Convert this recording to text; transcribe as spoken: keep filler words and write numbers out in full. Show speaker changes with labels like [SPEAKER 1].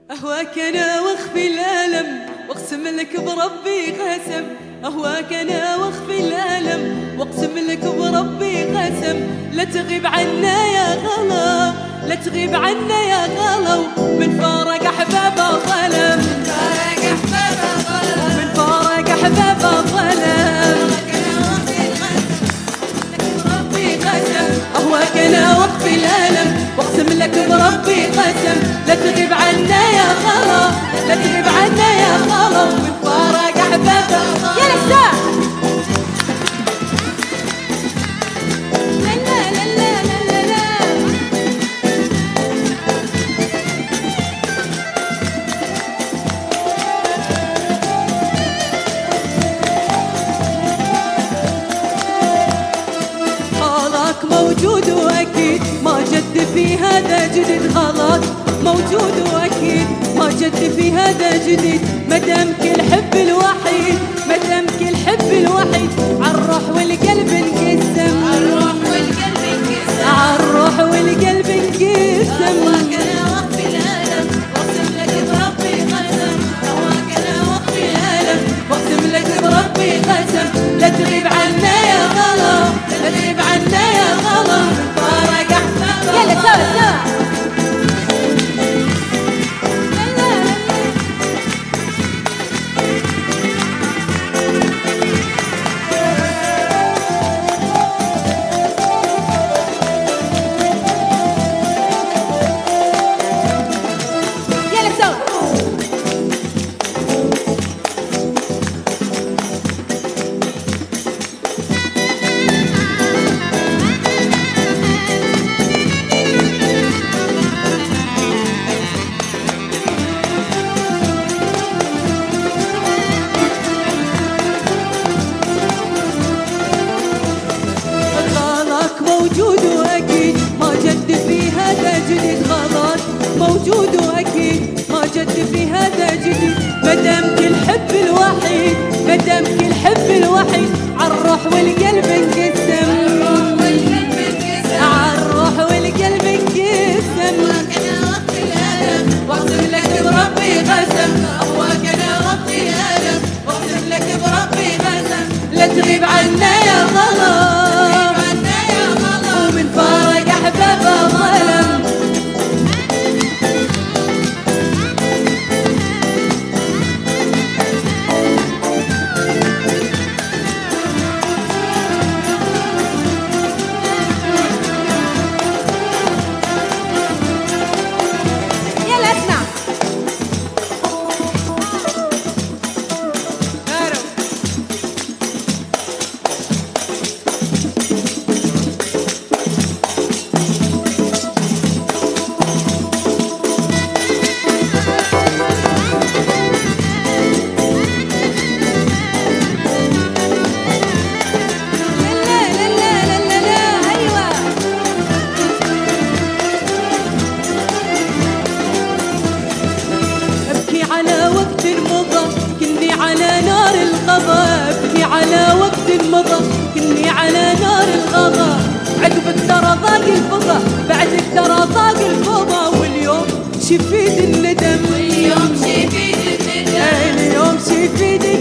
[SPEAKER 1] أهواك أنا واخفي الألم واقسم لك بربي قسم. أهواك أنا واخفي الألم واقسم لك بربي قسم. لا تغيب عنا يا غلا، لا تغيب عنا يا غلا، من فارق أحباب ظلم، من فارق أحباب ظلم، من فارق أحباب ظلم. أهواك أنا واخفي الألم واقسم لك بربي قسم. لا تغيب عنا يا غلا، لا تغيب عنا يا غلا، من فارق أحباب يا نساء. لا لا لا لا لا لا خلاك موجود واكيد ما جد في هذا جديد. خلاك موجود واكيد ما جد في هذا جديد. مدامك الحب الوحيد، مدامك الحب الوحيد، عالروح والقلب انقسم، عالروح والقلب انقسم، عالروح والقلب انقسم. أهواك أنا واخفي الألم واقسم لك بربي قسم. أهواك أنا واخفي الألم واقسم لك بربي قسم. لا تغيب عنا يا غلا، لا تغيب عنا يا غلا، فارق أحباب. يلا سوا سوا. موجود واكيد ما جد في هذا جديد. خلاص موجود واكيد ما جد في هذا جديد. مدامك الحب الوحيد، مدامك الحب الوحيد، عالروح والقلب انقسم، عالروح والقلب انقسم. أهواك أنا واخفي الألم واقسم لك بربي قسم. أهواك أنا واخفي الألم واقسم لك بربي قسم. لا تغيب عنا يا غلا، من فارق أحباب ظلم. يلا اسمع. ابكي على وقت مضى كني على نار الغضا. عقبك ترى ضاق الفضا، بعدك ترى ضاق الفضا. واليوم شفيت الندم، واليوم شفيت الندم، اليوم شفيت